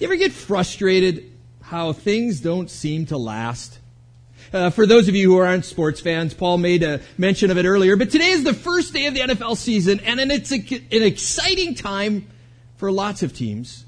You ever get frustrated how things don't seem to last? For those of you who aren't sports fans, Paul made a mention of it earlier, but today is the first day of the NFL season, and it's an exciting time for lots of teams.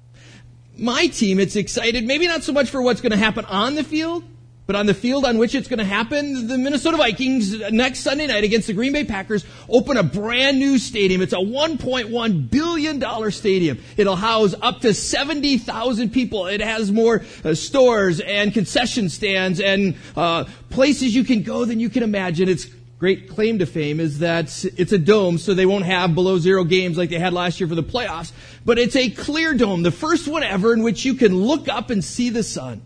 My team, it's excited, maybe not so much for what's going to happen on the field, but on the field on which it's going to happen. The Minnesota Vikings next Sunday night against the Green Bay Packers open a brand new stadium. It's a $1.1 billion stadium. It'll house up to 70,000 people. It has more stores and concession stands and places you can go than you can imagine. Its great claim to fame is that it's a dome, so they won't have below zero games like they had last year for the playoffs. But it's a clear dome, the first one ever in which you can look up and see the sun.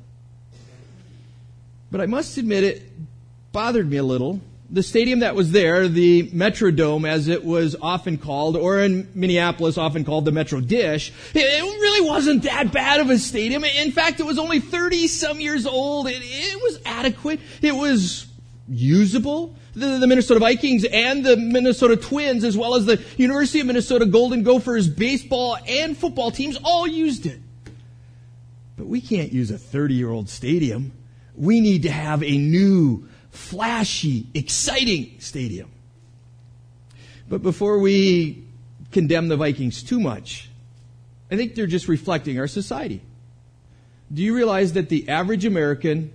But I must admit it bothered me a little. The stadium that was there, the Metrodome as it was often called, or in Minneapolis often called the Metro Dish, it really wasn't that bad of a stadium. In fact, it was only 30-some years old. It was adequate. It was usable. The Minnesota Vikings and the Minnesota Twins, as well as the University of Minnesota Golden Gophers baseball and football teams, all used it. But we can't use a 30-year-old stadium. We need to have a new, flashy, exciting stadium. But before we condemn the Vikings too much, I think they're just reflecting our society. Do you realize that the average American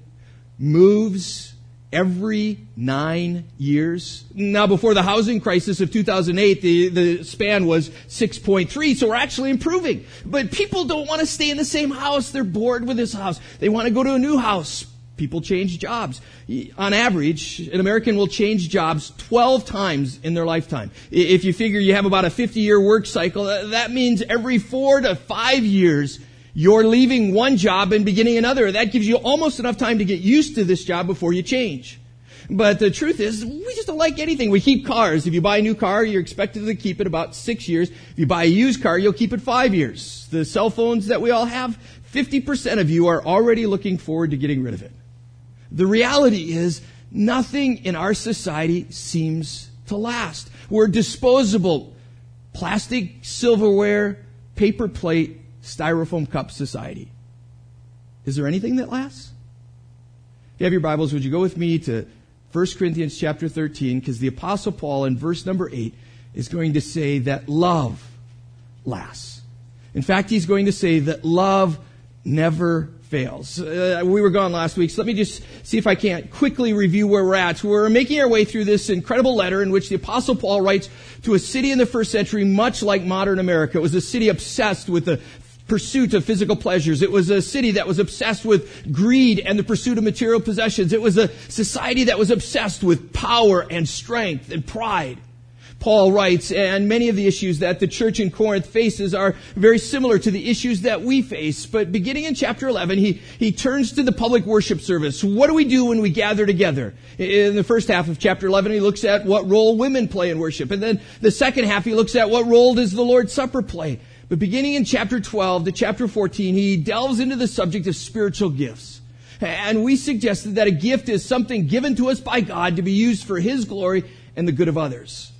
moves every 9 years? Now, before the housing crisis of 2008, the span was 6.3, so we're actually improving. But people don't want to stay in the same house. They're bored with this house. They want to go to a new house. People change jobs. On average, an American will change jobs 12 times in their lifetime. If you figure you have about a 50-year work cycle, that means every 4 to 5 years, you're leaving one job and beginning another. That gives you almost enough time to get used to this job before you change. But the truth is, we just don't like anything. We keep cars. If you buy a new car, you're expected to keep it about 6 years. If you buy a used car, you'll keep it 5 years. The cell phones that we all have, 50% of you are already looking forward to getting rid of it. The reality is, nothing in our society seems to last. We're disposable. Plastic, silverware, paper plate, styrofoam cup society. Is there anything that lasts? If you have your Bibles, would you go with me to 1 Corinthians chapter 13, because the Apostle Paul in verse number 8 is going to say that love lasts. In fact, he's going to say that love never fails. We were gone last week, so let me just see if I can't quickly review where we're at. We're making our way through this incredible letter in which the Apostle Paul writes to a city in the first century much like modern America. It was a city obsessed with the pursuit of physical pleasures. It was a city that was obsessed with greed and the pursuit of material possessions. It was a society that was obsessed with power and strength and pride. Paul writes, and many of the issues that the church in Corinth faces are very similar to the issues that we face. But beginning in chapter 11, he turns to the public worship service. What do we do when we gather together? In the first half of chapter 11, he looks at what role women play in worship. And then the second half, he looks at what role does the Lord's Supper play. But beginning in chapter 12 to chapter 14, he delves into the subject of spiritual gifts. And we suggested that a gift is something given to us by God to be used for His glory and the good of others.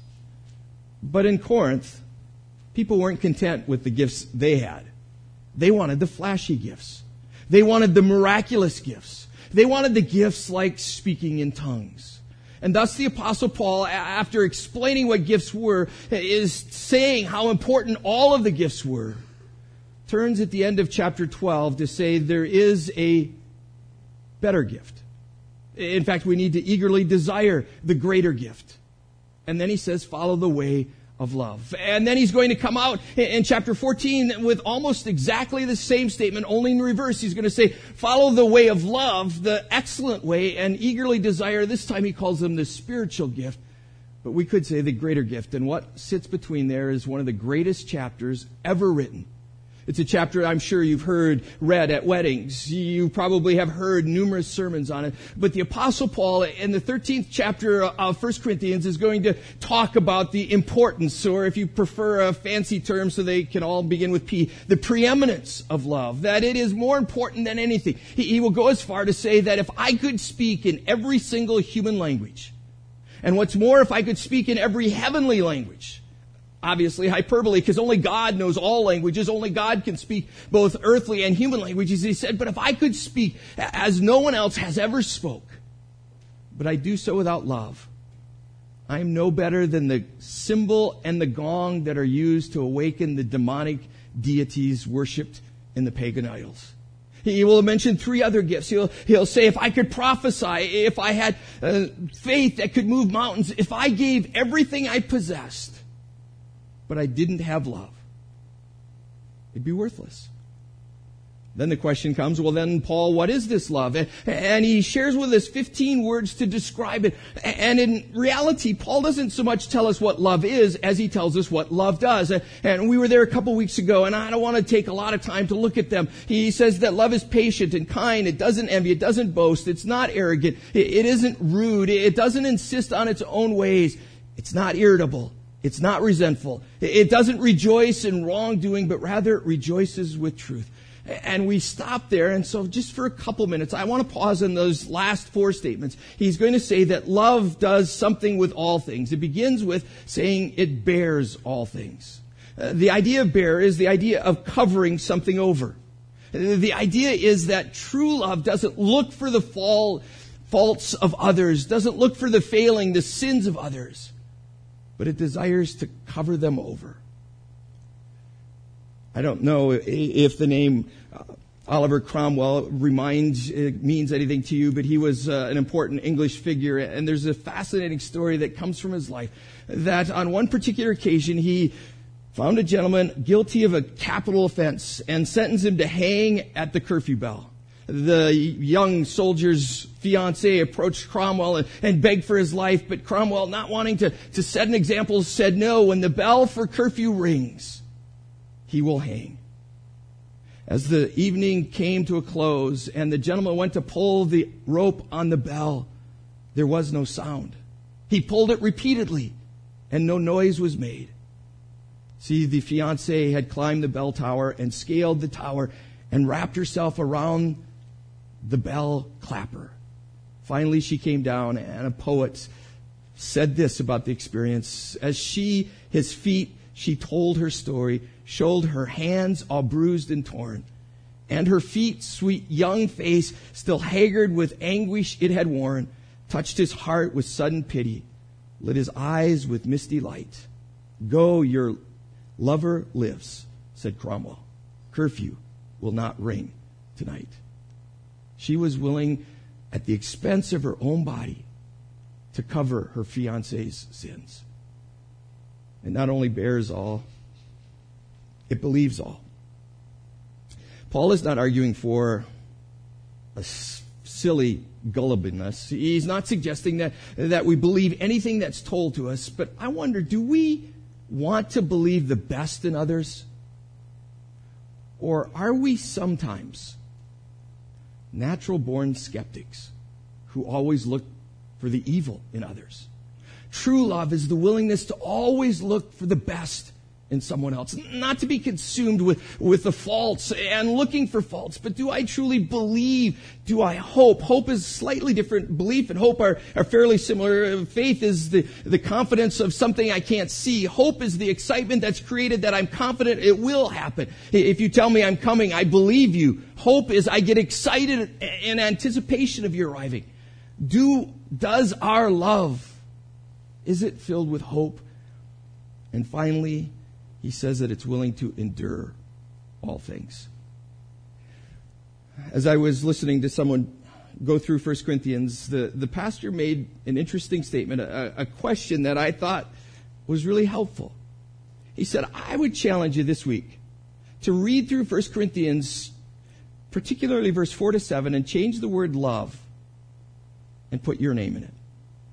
But in Corinth, people weren't content with the gifts they had. They wanted the flashy gifts. They wanted the miraculous gifts. They wanted the gifts like speaking in tongues. And thus the Apostle Paul, after explaining what gifts were, is saying how important all of the gifts were, turns at the end of chapter 12 to say there is a better gift. In fact, we need to eagerly desire the greater gift. And then he says, follow the way of love. And then he's going to come out in chapter 14 with almost exactly the same statement, only in reverse. He's going to say, follow the way of love, the excellent way, and eagerly desire. This time he calls them the spiritual gift. But we could say the greater gift. And what sits between there is one of the greatest chapters ever written. It's a chapter I'm sure you've heard read at weddings. You probably have heard numerous sermons on it. But the Apostle Paul in the 13th chapter of 1 Corinthians is going to talk about the importance, or if you prefer a fancy term so they can all begin with P, the preeminence of love. That it is more important than anything. He will go as far to say that if I could speak in every single human language, and what's more, if I could speak in every heavenly language, obviously hyperbole, because only God knows all languages. Only God can speak both earthly and human languages. He said, but if I could speak as no one else has ever spoke, but I do so without love, I am no better than the cymbal and the gong that are used to awaken the demonic deities worshipped in the pagan idols. He will mention 3 other gifts. He'll say, if I could prophesy, if I had faith that could move mountains, if I gave everything I possessed, but I didn't have love, it'd be worthless. Then the question comes, well then, Paul, what is this love? And he shares with us 15 words to describe it. And in reality, Paul doesn't so much tell us what love is as he tells us what love does. And we were there a couple weeks ago, and I don't want to take a lot of time to look at them. He says that love is patient and kind. It doesn't envy. It doesn't boast. It's not arrogant. It isn't rude. It doesn't insist on its own ways. It's not irritable. It's not resentful. It doesn't rejoice in wrongdoing, but rather it rejoices with truth. And we stop there, and so just for a couple minutes, I want to pause on those last 4 statements. He's going to say that love does something with all things. It begins with saying it bears all things. The idea of bear is the idea of covering something over. The idea is that true love doesn't look for the faults of others, doesn't look for the failing, the sins of others, but it desires to cover them over. I don't know if the name Oliver Cromwell means anything to you, but he was an important English figure, and there's a fascinating story that comes from his life, that on one particular occasion he found a gentleman guilty of a capital offense and sentenced him to hang at the curfew bell. The young soldier's fiancée approached Cromwell and begged for his life, but Cromwell, not wanting to set an example, said, no, when the bell for curfew rings, he will hang. As the evening came to a close and the gentleman went to pull the rope on the bell, there was no sound. He pulled it repeatedly and no noise was made. See, the fiancée had climbed the bell tower and scaled the tower and wrapped herself around the bell clapper. Finally, she came down, and a poet said this about the experience. As his feet, she told her story, showed her hands all bruised and torn, and her feet, sweet young face, still haggard with anguish it had worn, touched his heart with sudden pity, lit his eyes with misty light. Go, your lover lives, said Cromwell. Curfew will not ring tonight. She was willing, at the expense of her own body, to cover her fiancé's sins. It not only bears all, it believes all. Paul is not arguing for a silly gullibleness. He's not suggesting that we believe anything that's told to us, but I wonder, do we want to believe the best in others? Or are we sometimes natural-born skeptics who always look for the evil in others? True love is the willingness to always look for the best in someone else, not to be consumed with the faults and looking for faults, but do I truly believe? Do I hope? Hope is slightly different. Belief and hope are fairly similar. Faith is the confidence of something I can't see. Hope is the excitement that's created that I'm confident it will happen. If you tell me I'm coming, I believe you. Hope is I get excited in anticipation of your arriving. Does our love, is it filled with hope? And finally, he says that it's willing to endure all things. As I was listening to someone go through 1 Corinthians, the pastor made an interesting statement, a question that I thought was really helpful. He said, I would challenge you this week to read through 1 Corinthians, particularly verse 4 to 7, and change the word love and put your name in it.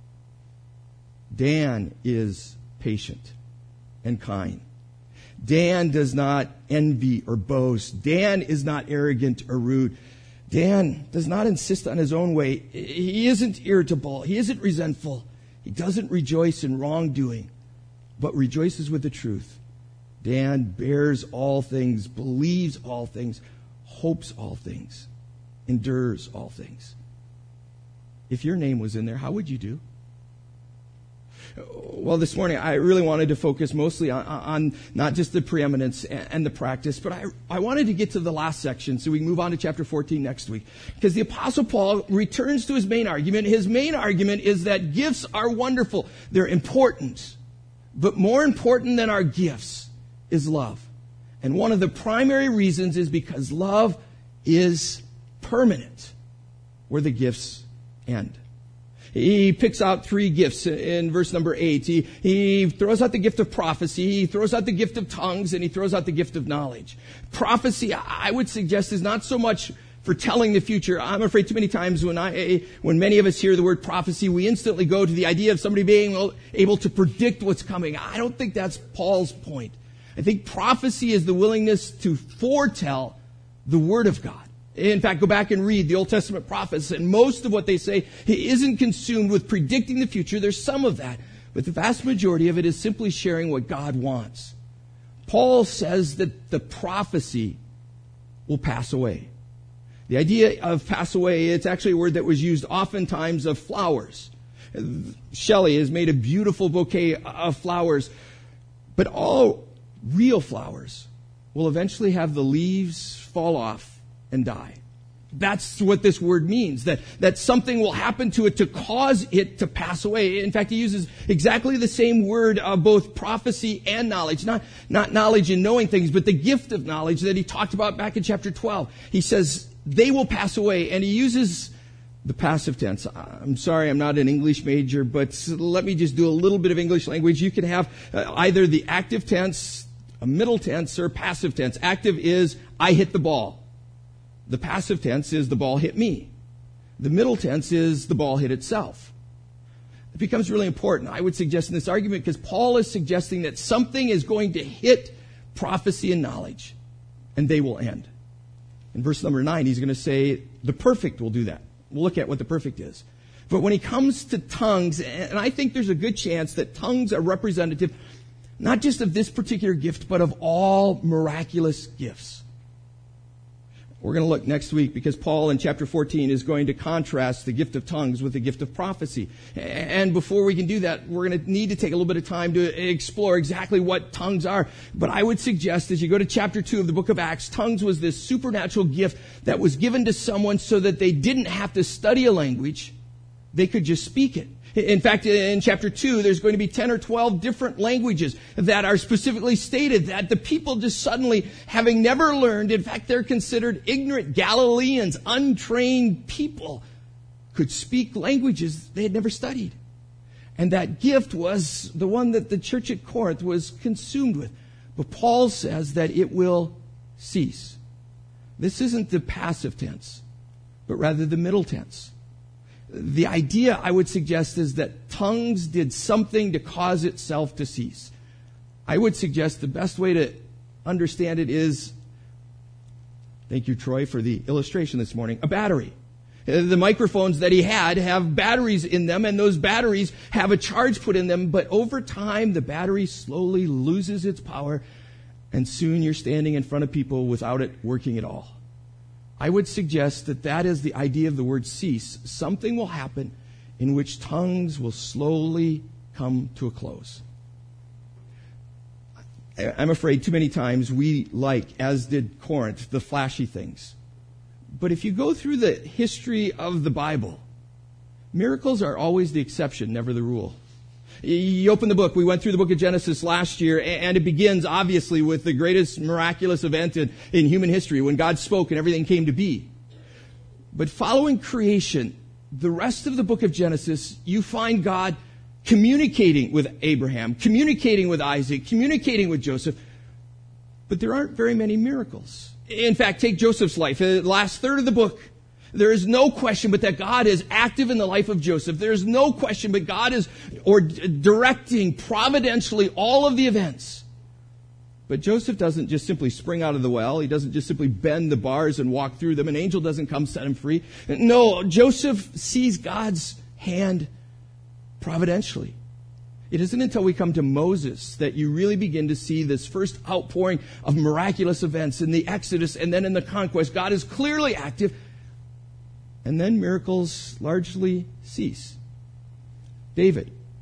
Dan is patient and kind. Dan does not envy or boast. Dan is not arrogant or rude. Dan does not insist on his own way. He isn't irritable. He isn't resentful. He doesn't rejoice in wrongdoing, but rejoices with the truth. Dan bears all things, believes all things, hopes all things, endures all things. If your name was in there, how would you do? Well, this morning I really wanted to focus mostly on not just the preeminence and the practice, but I wanted to get to the last section so we can move on to chapter 14 next week. Because the Apostle Paul returns to his main argument. His main argument is that gifts are wonderful. They're important. But more important than our gifts is love. And one of the primary reasons is because love is permanent, where the gifts end. He picks out 3 gifts in verse number 8. He throws out the gift of prophecy, he throws out the gift of tongues, and he throws out the gift of knowledge. Prophecy, I would suggest, is not so much for telling the future. I'm afraid too many times when many of us hear the word prophecy, we instantly go to the idea of somebody being able to predict what's coming. I don't think that's Paul's point. I think prophecy is the willingness to foretell the Word of God. In fact, go back and read the Old Testament prophets, and most of what they say isn't consumed with predicting the future. There's some of that, but the vast majority of it is simply sharing what God wants. Paul says that the prophecy will pass away. The idea of pass away, it's actually a word that was used oftentimes of flowers. Shelley has made a beautiful bouquet of flowers, but all real flowers will eventually have the leaves fall off and die. That's what this word means, that something will happen to it to cause it to pass away. In fact, he uses exactly the same word of both prophecy and knowledge. Not knowledge in knowing things, but the gift of knowledge that he talked about back in chapter 12. He says they will pass away, and he uses the passive tense. I'm sorry, I'm not an English major, but let me just do a little bit of English language. You can have either the active tense, a middle tense, or passive tense. Active is, I hit the ball. The passive tense is, the ball hit me. The middle tense is, the ball hit itself. It becomes really important, I would suggest, in this argument, because Paul is suggesting that something is going to hit prophecy and knowledge, and they will end. In verse number 9, he's going to say, the perfect will do that. We'll look at what the perfect is. But when he comes to tongues, and I think there's a good chance that tongues are representative not just of this particular gift, but of all miraculous gifts. We're going to look next week because Paul in chapter 14 is going to contrast the gift of tongues with the gift of prophecy. And before we can do that, we're going to need to take a little bit of time to explore exactly what tongues are. But I would suggest as you go to chapter 2 of the book of Acts, tongues was this supernatural gift that was given to someone so that they didn't have to study a language. They could just speak it. In fact, in chapter 2, there's going to be 10 or 12 different languages that are specifically stated that the people just suddenly, having never learned, in fact, they're considered ignorant Galileans, untrained people, could speak languages they had never studied. And that gift was the one that the church at Corinth was consumed with. But Paul says that it will cease. This isn't the passive tense, but rather the middle tense. The idea, I would suggest, is that tongues did something to cause itself to cease. I would suggest the best way to understand it is, thank you, Troy, for the illustration this morning, a battery. The microphones that he had have batteries in them, and those batteries have a charge put in them, but over time, the battery slowly loses its power, and soon you're standing in front of people without it working at all. I would suggest that that is the idea of the word cease. Something will happen in which tongues will slowly come to a close. I'm afraid too many times we like, as did Corinth, the flashy things. But if you go through the history of the Bible, miracles are always the exception, never the rule. You open the book. We went through the book of Genesis last year, and it begins, obviously, with the greatest miraculous event in human history, when God spoke and everything came to be. But following creation, the rest of the book of Genesis, you find God communicating with Abraham, communicating with Isaac, communicating with Joseph. But there aren't very many miracles. In fact, take Joseph's life, the last third of the book. There is no question but that God is active in the life of Joseph. There is no question but God is directing providentially all of the events. But Joseph doesn't just simply spring out of the well. He doesn't just simply bend the bars and walk through them. An angel doesn't come set him free. No, Joseph sees God's hand providentially. It isn't until we come to Moses that you really begin to see this first outpouring of miraculous events in the Exodus and then in the conquest. God is clearly active. And then miracles largely cease. David,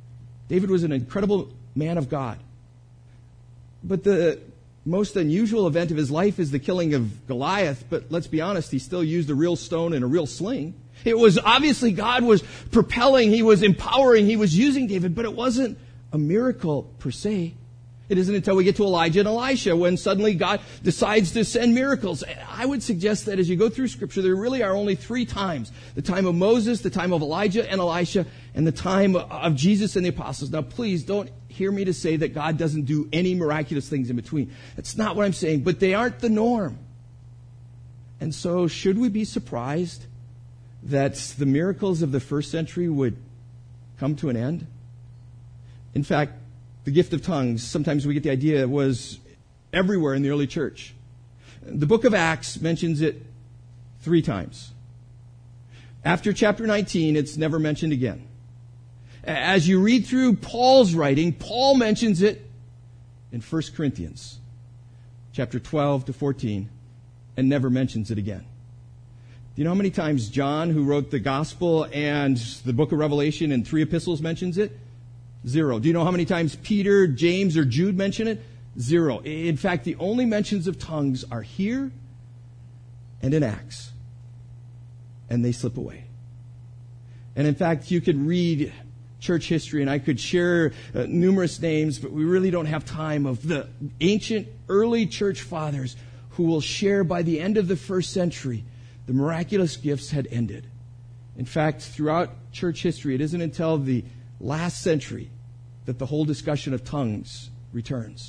David was an incredible man of God. But the most unusual event of his life is the killing of Goliath. But let's be honest, he still used a real stone and a real sling. It was obviously God was propelling, he was empowering, he was using David, but it wasn't a miracle per se. It isn't until we get to Elijah and Elisha when suddenly God decides to send miracles. I would suggest that as you go through Scripture, there really are only 3 times. The time of Moses, the time of Elijah and Elisha, and the time of Jesus and the apostles. Now, please don't hear me to say that God doesn't do any miraculous things in between. That's not what I'm saying, but they aren't the norm. And so, should we be surprised that the miracles of the first century would come to an end? In fact, the gift of tongues, sometimes we get the idea, it was everywhere in the early church. The book of Acts mentions it 3 times. After chapter 19, it's never mentioned again. As you read through Paul's writing, Paul mentions it in 1 Corinthians, chapter 12 to 14, and never mentions it again. Do you know how many times John, who wrote the gospel and the book of Revelation and 3 epistles, mentions it? 0. Do you know how many times Peter, James, or Jude mention it? 0. In fact, the only mentions of tongues are here and in Acts. And they slip away. And in fact, you could read church history, and I could share numerous names, but we really don't have time, of the ancient early church fathers who will share by the end of the first century, the miraculous gifts had ended. In fact, throughout church history, it isn't until the last century that the whole discussion of tongues returns.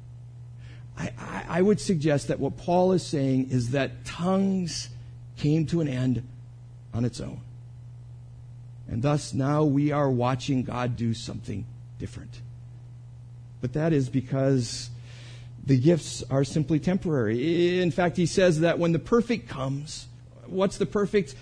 I would suggest that what Paul is saying is that tongues came to an end on its own. And thus now we are watching God do something different. But that is because the gifts are simply temporary. In fact, he says that when the perfect comes, what's the perfect?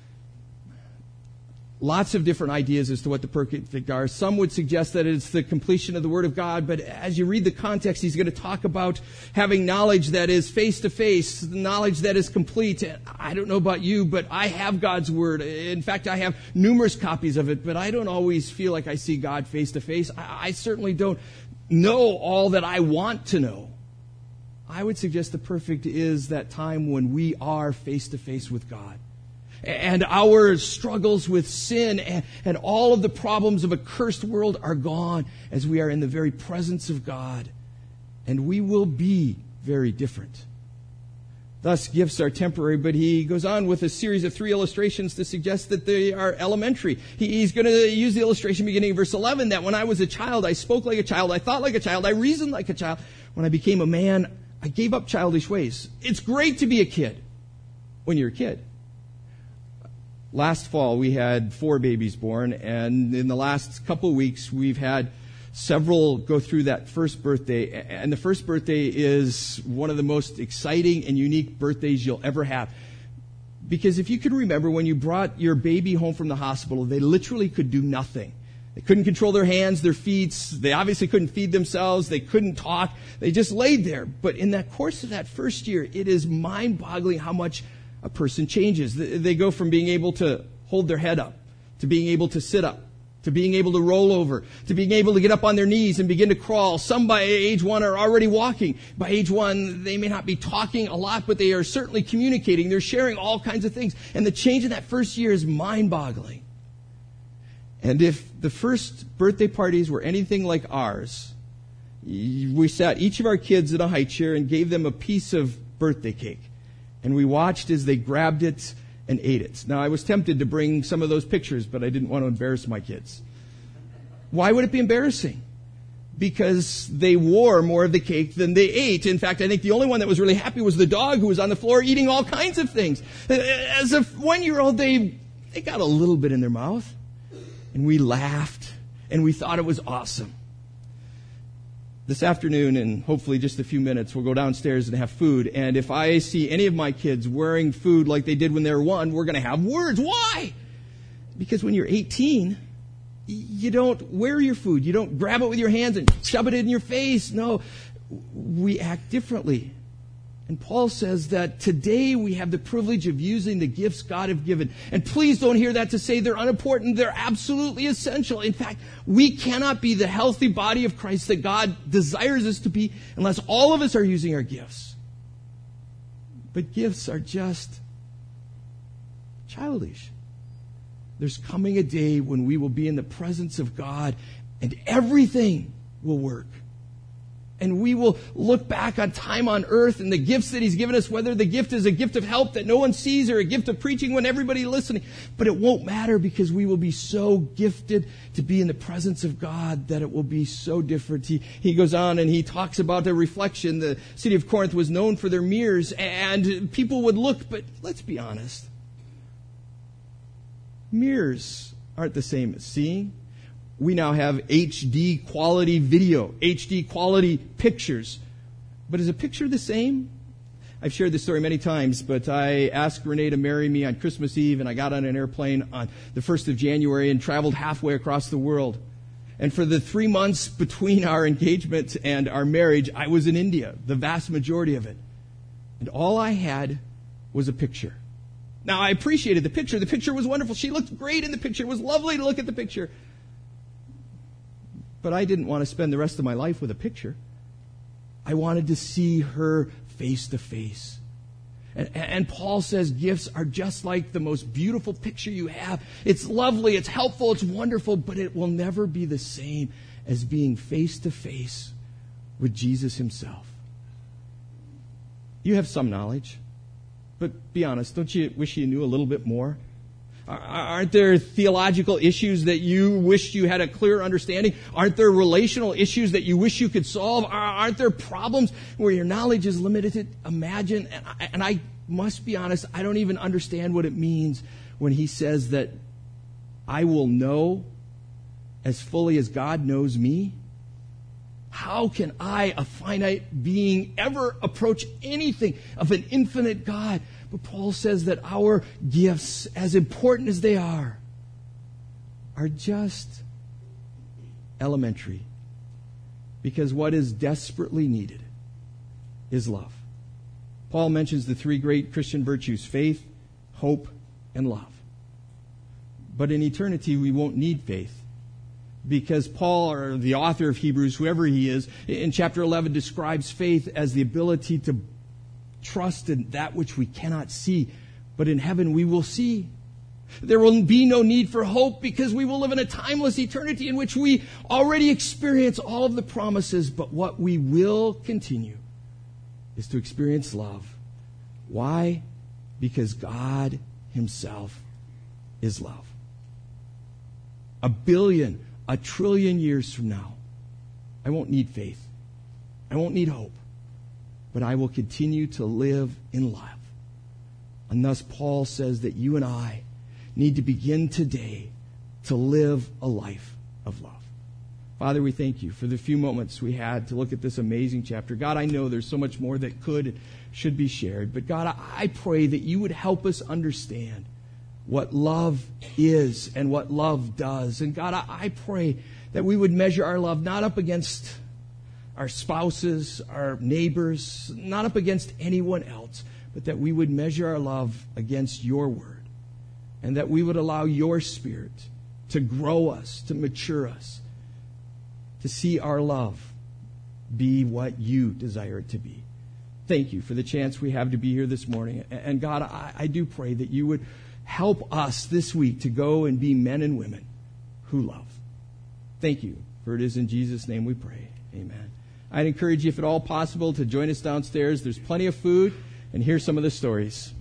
Lots of different ideas as to what the perfect are. Some would suggest that it's the completion of the Word of God, but as you read the context, he's going to talk about having knowledge that is face-to-face, knowledge that is complete. I don't know about you, but I have God's Word. In fact, I have numerous copies of it, but I don't always feel like I see God face-to-face. I certainly don't know all that I want to know. I would suggest the perfect is that time when we are face-to-face with God. And our struggles with sin and all of the problems of a cursed world are gone as we are in the very presence of God. And we will be very different. Thus, gifts are temporary, but he goes on with a series of 3 illustrations to suggest that they are elementary. He's going to use the illustration beginning in verse 11, that when I was a child, I spoke like a child, I thought like a child, I reasoned like a child. When I became a man, I gave up childish ways. It's great to be a kid when you're a kid. Last fall, we had 4 babies born, and in the last couple weeks, we've had several go through that first birthday. And the first birthday is one of the most exciting and unique birthdays you'll ever have. Because if you can remember, when you brought your baby home from the hospital, they literally could do nothing. They couldn't control their hands, their feet. They obviously couldn't feed themselves. They couldn't talk. They just laid there. But in that course of that first year, it is mind-boggling how much a person changes. They go from being able to hold their head up, to being able to sit up, to being able to roll over, to being able to get up on their knees and begin to crawl. Some by age 1 are already walking. By age 1, they may not be talking a lot, but they are certainly communicating. They're sharing all kinds of things. And the change in that first year is mind-boggling. And if the first birthday parties were anything like ours, we sat each of our kids in a high chair and gave them a piece of birthday cake. And we watched as they grabbed it and ate it. Now, I was tempted to bring some of those pictures, but I didn't want to embarrass my kids. Why would it be embarrassing? Because they wore more of the cake than they ate. In fact, I think the only one that was really happy was the dog, who was on the floor eating all kinds of things. As a 1-year-old, they got a little bit in their mouth. And we laughed, and we thought it was awesome. This afternoon, in hopefully just a few minutes, we'll go downstairs and have food. And if I see any of my kids wearing food like they did when they were 1, we're going to have words. Why? Because when you're 18, you don't wear your food. You don't grab it with your hands and shove it in your face. No, we act differently. And Paul says that today we have the privilege of using the gifts God has given. And please don't hear that to say they're unimportant. They're absolutely essential. In fact, we cannot be the healthy body of Christ that God desires us to be unless all of us are using our gifts. But gifts are just childish. There's coming a day when we will be in the presence of God and everything will work. And we will look back on time on earth and the gifts that He's given us, whether the gift is a gift of help that no one sees or a gift of preaching when everybody's listening. But it won't matter because we will be so gifted to be in the presence of God that it will be so different. He goes on and he talks about the reflection. The city of Corinth was known for their mirrors and people would look, but let's be honest. Mirrors aren't the same as seeing. We now have HD quality video, HD quality pictures. But is a picture the same? I've shared this story many times, but I asked Renee to marry me on Christmas Eve, and I got on an airplane on the 1st of January and traveled halfway across the world. And for the 3 months between our engagement and our marriage, I was in India, the vast majority of it. And all I had was a picture. Now, I appreciated the picture. The picture was wonderful. She looked great in the picture. It was lovely to look at the picture. But I didn't want to spend the rest of my life with a picture. I wanted to see her face to face. And Paul says gifts are just like the most beautiful picture you have. It's lovely, it's helpful, it's wonderful, but it will never be the same as being face to face with Jesus Himself. You have some knowledge, but be honest, don't you wish you knew a little bit more? Aren't there theological issues that you wish you had a clear understanding? Aren't there relational issues that you wish you could solve? Aren't there problems where your knowledge is limited? Imagine, and I must be honest, I don't even understand what it means when he says that I will know as fully as God knows me. How can I, a finite being, ever approach anything of an infinite God? But Paul says that our gifts, as important as they are just elementary. Because what is desperately needed is love. Paul mentions the 3 great Christian virtues: faith, hope, and love. But in eternity, we won't need faith. Because Paul, or the author of Hebrews, whoever he is, in chapter 11 describes faith as the ability to trust in that which we cannot see, but in heaven we will see. There will be no need for hope because we will live in a timeless eternity in which we already experience all of the promises, but what we will continue is to experience love. Why? Because God Himself is love. 1 billion, 1 trillion years from now, I won't need faith. I won't need hope. But I will continue to live in love. And thus Paul says that you and I need to begin today to live a life of love. Father, we thank You for the few moments we had to look at this amazing chapter. God, I know there's so much more that could and should be shared. But God, I pray that You would help us understand what love is and what love does. And God, I pray that we would measure our love not up against our spouses, our neighbors, not up against anyone else, but that we would measure our love against Your word, and that we would allow Your Spirit to grow us, to mature us, to see our love be what You desire it to be. Thank You for the chance we have to be here this morning. And God, I do pray that You would help us this week to go and be men and women who love. Thank You, for it is in Jesus' name we pray. Amen. I'd encourage you, if at all possible, to join us downstairs. There's plenty of food, and hear some of the stories.